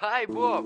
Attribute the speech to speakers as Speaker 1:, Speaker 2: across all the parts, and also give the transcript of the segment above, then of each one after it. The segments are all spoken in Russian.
Speaker 1: Хай, Боб.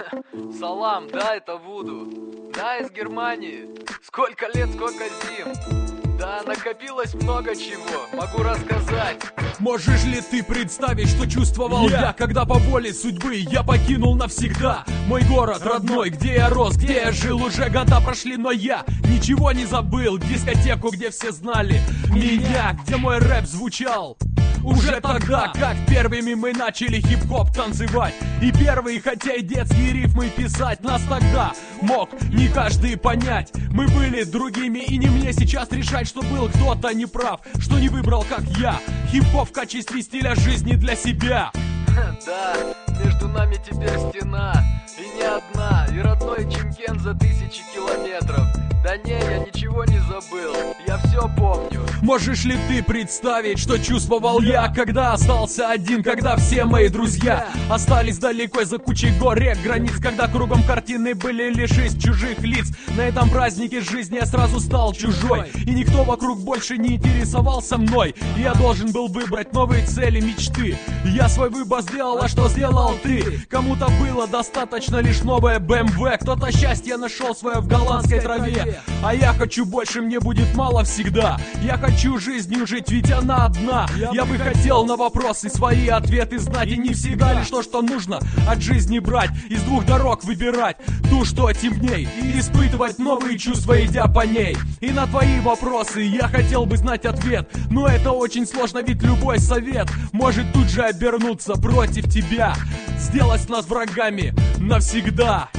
Speaker 1: Салам, да, это Вуду. Да, из Германии. Сколько лет, сколько зим. Да, накопилось много чего, могу рассказать.
Speaker 2: Можешь ли ты представить, что чувствовал я, когда по воле судьбы я покинул навсегда мой город родной, где я рос, где я жил, уже года прошли, но я ничего не забыл. Дискотеку, где все знали меня, где мой рэп звучал уже тогда, как первыми мы начали хип-хоп танцевать. И первые, хотя и детские рифмы писать, нас тогда мог не каждый понять. Мы были другими, и не мне сейчас решать, что был кто-то неправ, что не выбрал, как я, хип-хоп в качестве стиля жизни для себя.
Speaker 1: Да, между нами теперь стена, и не одна, и родной Чимкент за 1000 километров. Да не, я ничего не забыл, я все помню.
Speaker 2: Можешь ли ты представить, что чувствовал я, когда остался один, когда все мои друзья остались далеко за кучей гор, рек, границ, когда кругом картины были лишь из чужих лиц. На этом празднике жизни я сразу стал чужой, и никто вокруг больше не интересовался мной. И я должен был выбрать новые цели, мечты. Я свой выбор сделал, а что сделал ты? Кому-то было достаточно лишь новое BMW, кто-то счастье нашел свое в голландской траве. А я хочу больше, мне будет мало всегда. Я хочу жизнью жить, ведь она одна. Я бы хотел на вопросы свои ответы знать, и не всегда лишь то, что нужно от жизни брать. Из двух дорог выбирать ту, что темней, и испытывать новые чувства, идя по ней. И на твои вопросы я хотел бы знать ответ, но это очень сложно, ведь любой совет может тут же обернуться против тебя, сделать нас врагами навсегда.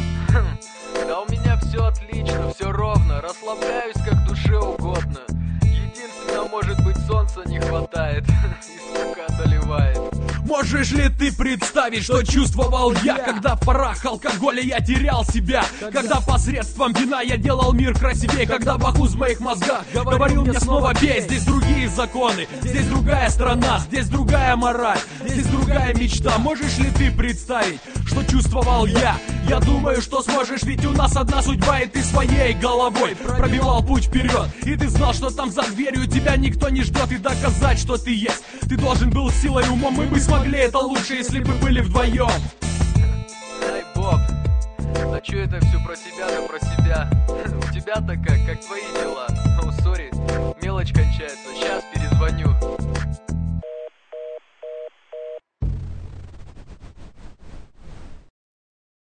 Speaker 1: Да у меня все отлично, все ровно, расслабляюсь как душе угодно. Единственное, может быть, солнца не хватает и скука одолевает.
Speaker 2: Можешь ли ты представить, что чувствовал я, когда в парах алкоголя я терял себя, когда посредством вина я делал мир красивее, когда бахуз в моих мозгах говорил мне снова пей. Здесь другие законы, здесь другая страна, здесь другая мораль, здесь другая мечта. Можешь ли ты представить, что чувствовал я? Я думаю, что сможешь, ведь у нас одна судьба, и ты своей головой пробивал путь вперед. И ты знал, что там за дверью тебя никто не ждет, и доказать, что ты есть ты должен был силой умом. Мы бы смогли это лучше, если бы были вдвоем.
Speaker 1: Ай, Боб, а чё это все про тебя да про себя? У тебя-то как твои дела? О, сори, мелочь кончается, сейчас перезвоню.